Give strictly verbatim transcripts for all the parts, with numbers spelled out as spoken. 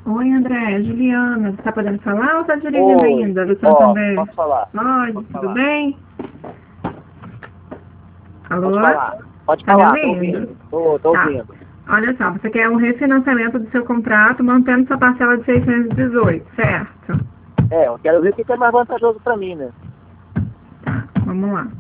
Oi, André, Juliana, você tá podendo falar ou tá dirigindo Oi, ainda? Do ó, Santander? posso falar? Oi, Posso tudo falar? bem? Alô? Pode falar. Pode Tá me falar, tô ouvindo? ouvindo. Tô, tô Tá. ouvindo. Olha só, você quer um refinanciamento do seu contrato mantendo sua parcela de seiscentos e dezoito, certo? É, eu quero ver o que que é mais vantajoso pra mim, né? Tá, vamos lá.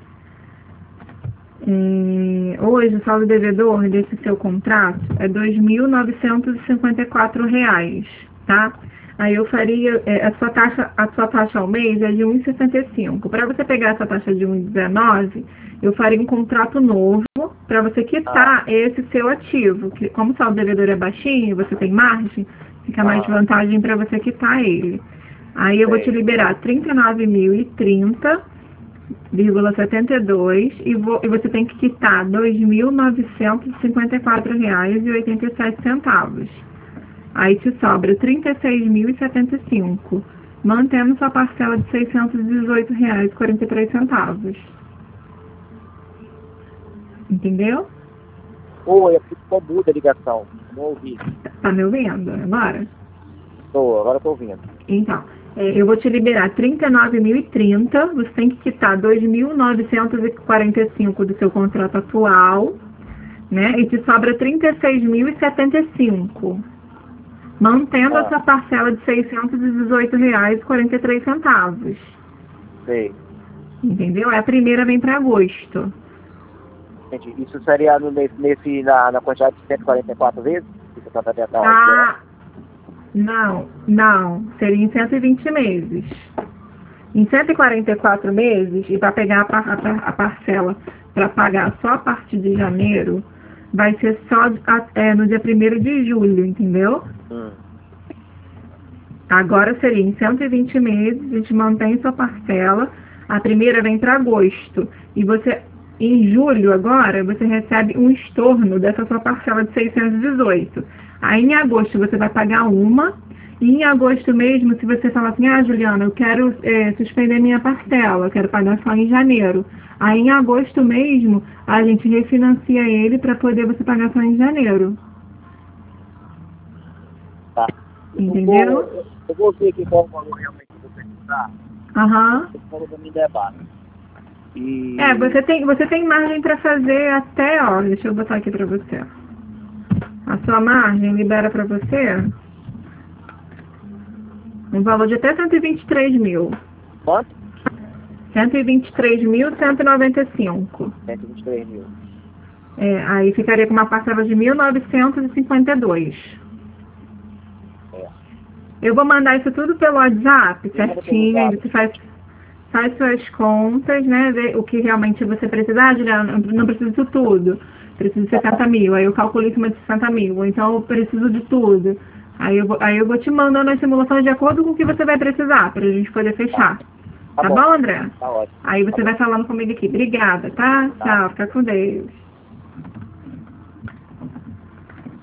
É, hoje o saldo devedor desse seu contrato é dois mil novecentos e cinquenta e quatro reais, tá? Aí eu faria, é, a sua taxa, a sua taxa ao mês é de um vírgula sessenta e cinco. Para você pegar essa taxa de um vírgula dezenove, eu faria um contrato novo para você Ah, quitar esse seu ativo, que como o saldo devedor é baixinho, você tem margem, fica mais ah, vantagem para você quitar ele. Aí eu vou te sei. liberar trinta e nove mil e trinta vírgula setenta e dois e, vo, e você tem que quitar dois mil novecentos e cinquenta e quatro reais e oitenta e sete centavos. Aí te sobra trinta e seis mil e setenta e cinco, mantendo sua parcela de seiscentos e dezoito reais e quarenta e três centavos. Entendeu? Oi, é porque ficou muda a ligação. Não ouvi. Tá me ouvindo agora? Tô, agora tô ouvindo. Então, é, eu vou te liberar trinta e nove mil e trinta, você tem que quitar dois mil novecentos e quarenta e cinco do seu contrato atual, né? E te sobra trinta e seis mil e setenta e cinco, mantendo Ah, essa parcela de seiscentos e dezoito reais e quarenta e três centavos. sei. Entendeu? É a primeira vem para agosto. Entendi. Isso seria no, nesse, nesse- na, na quantidade de cento e quarenta e quatro vezes? Que você tá fazendo a diferença? Ah, não, não. Seria em cento e vinte meses. Em cento e quarenta e quatro meses, e para pegar a, par- a par- a parcela para pagar só a partir de janeiro, vai ser só a- é, no dia primeiro de julho, entendeu? Hum. Agora seria em cento e vinte meses, a gente mantém sua parcela, a primeira vem para agosto, e você, em julho agora, você recebe um estorno dessa sua parcela de seiscentos e dezoito. Aí em agosto você vai pagar uma, e em agosto mesmo, se você falar assim, ah, Juliana, eu quero é, suspender minha parcela, eu quero pagar só em janeiro. Aí em agosto mesmo, a gente refinancia ele para poder você pagar só em janeiro. Tá. Eu vou, Entendeu? eu vou ver aqui qual o valor realmente que eu vou precisar. Aham. Esse valor pra mim ainda é baixo. É, E você tem, você tem margem para fazer até, ó, deixa eu botar aqui para você. A sua margem libera para você um valor de até cento e vinte e três mil. quanto? cento e vinte e três mil cento e noventa e cinco. cento e vinte e três mil. É, aí ficaria com uma parcela de mil novecentos e cinquenta e dois. É. Eu vou mandar isso tudo pelo WhatsApp, E manda pelo certinho, aí zap. você faz, faz suas contas, né? Vê o que realmente você precisa. Ah, Juliana, não preciso disso tudo. Preciso de sessenta mil. Aí eu calculo em cima de sessenta mil. Então eu preciso de tudo. Aí eu, vou, aí eu vou te mandando as simulações de acordo com o que você vai precisar, pra gente poder Tá, fechar. tá Tá bom. bom, André? Tá ótimo. Aí Tá você bom. vai falando comigo aqui. Obrigada, tá? Tá. Tchau, fica com Deus.